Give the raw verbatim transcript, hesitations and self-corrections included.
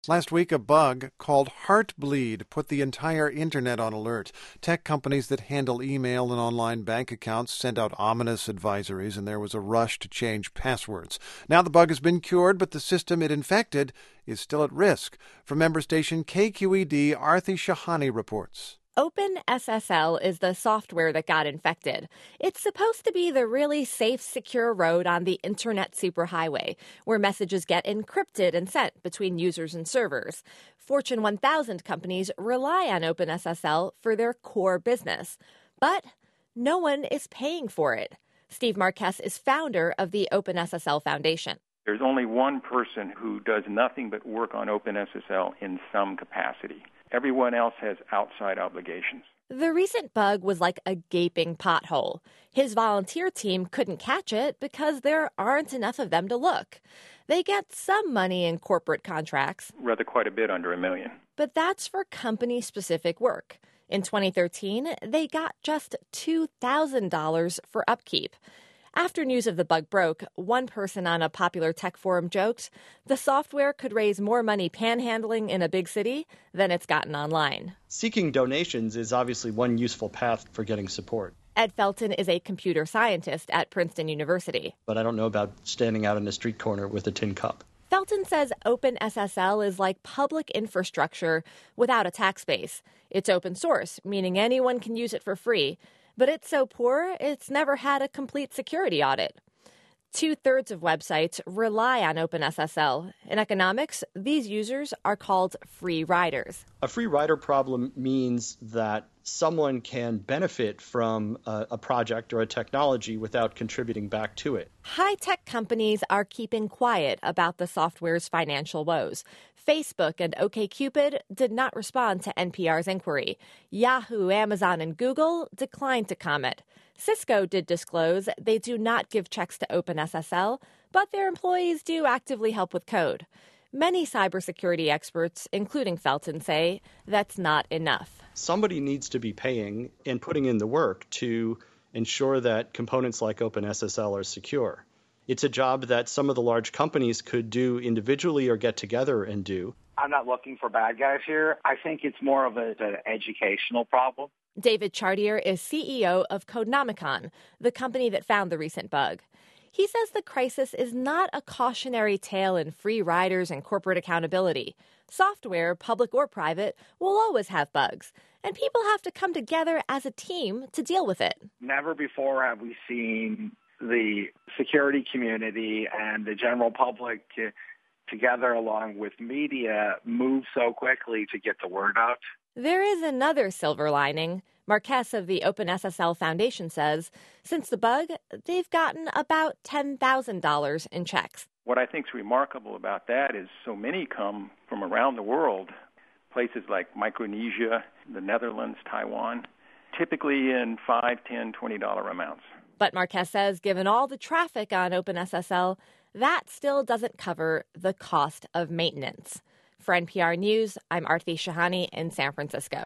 Last week, a bug called Heartbleed put the entire internet on alert. Tech companies that handle email and online bank accounts sent out ominous advisories, and there was a rush to change passwords. Now the bug has been cured, but the system it infected is still at risk. From member station K Q E D, Arthi Shahani reports. OpenSSL is the software that got infected. It's supposed to be the really safe, secure road on the Internet superhighway, where messages get encrypted and sent between users and servers. Fortune one thousand companies rely on OpenSSL for their core business. But no one is paying for it. Steve Marquez is founder of the OpenSSL Foundation. There's only one person who does nothing but work on OpenSSL in some capacity. Everyone else has outside obligations. The recent bug was like a gaping pothole. His volunteer team couldn't catch it because there aren't enough of them to look. They get some money in corporate contracts. Rather quite a bit under a million. But that's for company-specific work. In twenty thirteen, they got just two thousand dollars for upkeep. After news of the bug broke, one person on a popular tech forum joked the software could raise more money panhandling in a big city than it's gotten online. Seeking donations is obviously one useful path for getting support. Ed Felton is a computer scientist at Princeton University. But I don't know about standing out in a street corner with a tin cup. Felton says OpenSSL is like public infrastructure without a tax base. It's open source, meaning anyone can use it for free. But it's so poor, it's never had a complete security audit. Two-thirds of websites rely on OpenSSL. In economics, these users are called free riders. A free rider problem means that someone can benefit from a, a project or a technology without contributing back to it. High-tech companies are keeping quiet about the software's financial woes. Facebook and OkCupid did not respond to N P R's inquiry. Yahoo, Amazon, and Google declined to comment. Cisco did disclose they do not give checks to OpenSSL, but their employees do actively help with code. Many cybersecurity experts, including Felton, say that's not enough. Somebody needs to be paying and putting in the work to ensure that components like OpenSSL are secure. It's a job that some of the large companies could do individually or get together and do. I'm not looking for bad guys here. I think it's more of a, an educational problem. David Chartier is C E O of Codenomicon, the company that found the recent bug. He says the crisis is not a cautionary tale in free riders and corporate accountability. Software, public or private, will always have bugs, and people have to come together as a team to deal with it. Never before have we seen the security community and the general public uh, together along with media move so quickly to get the word out. There is another silver lining. Marquez of the OpenSSL Foundation says since the bug, they've gotten about ten thousand dollars in checks. What I think is remarkable about that is so many come from around the world, places like Micronesia, the Netherlands, Taiwan, typically in five, ten, twenty dollar amounts. But Marquez says given all the traffic on OpenSSL, that still doesn't cover the cost of maintenance. For N P R News, I'm Arthi Shahani in San Francisco.